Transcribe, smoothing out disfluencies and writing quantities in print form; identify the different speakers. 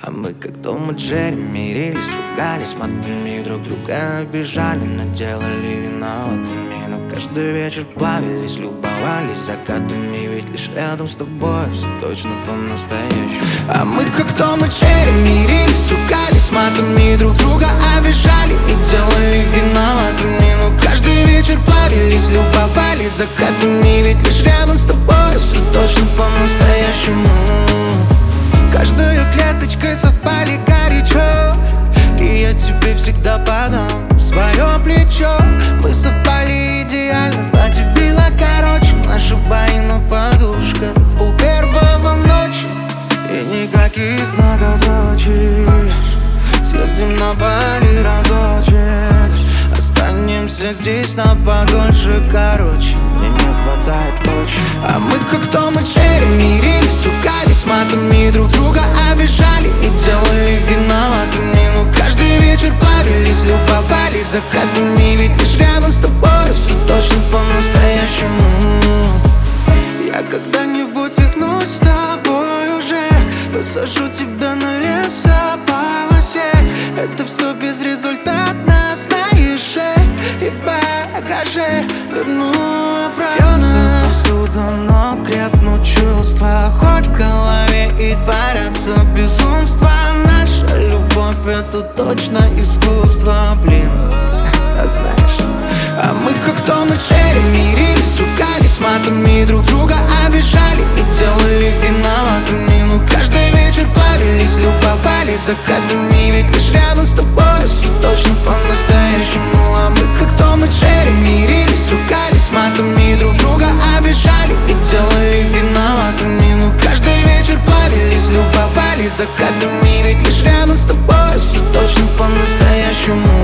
Speaker 1: А мы как Том и Джерри мирились, ругались матами, друг друга обижали, но делали виноватыми. Но каждый вечер плавились, любовались закатами, ведь лишь рядом с тобой все точно по-настоящему. А мы как Том и Джерри мирились, ругались матами, друг друга обижали и делали виноватыми. Но каждый вечер плавились, любовались закатами, ведь лишь рядом с тобой все точно по-настоящему. Каждой клеточкой совпали горячо, и я тебе всегда подам свое плечо. Мы совпали идеально, платье било короче, наши бои на подушках в пол первого в ночи. И никаких многоточий, съездим на Бали разочек, останемся здесь на подольше, короче, мне не хватает очень. А мы как Том и Джерри мирились, ругались матами, друг друга обижали и делали виноватыми. Но каждый вечер плавились, любовались закатами, ведь лишь рядом с тобой все точно по-настоящему. Я когда-нибудь свихнусь с тобой уже, посажу тебя на лесополосе. Это все безрезультатно, знаешь, и в багаже верну обратно. Бьется повсюду, но крепнут чувства, хоть в голове и творятся безумства. Наша любовь — это точно искусство, блин, а знаешь. А мы как Том и Джерри мирились, ругались матами, друг друга обижали и делали виноватыми. Но каждый вечер плавились, любовались закатами, ведь лишь рядом с тобой все точно по-настоящему. А мы как Том и Джерри мирились, ругались матами, друг друга обижали и делали виноватыми. Но каждый вечер плавились, любовались закатами, ведь лишь рядом с тобой все точно по-настоящему.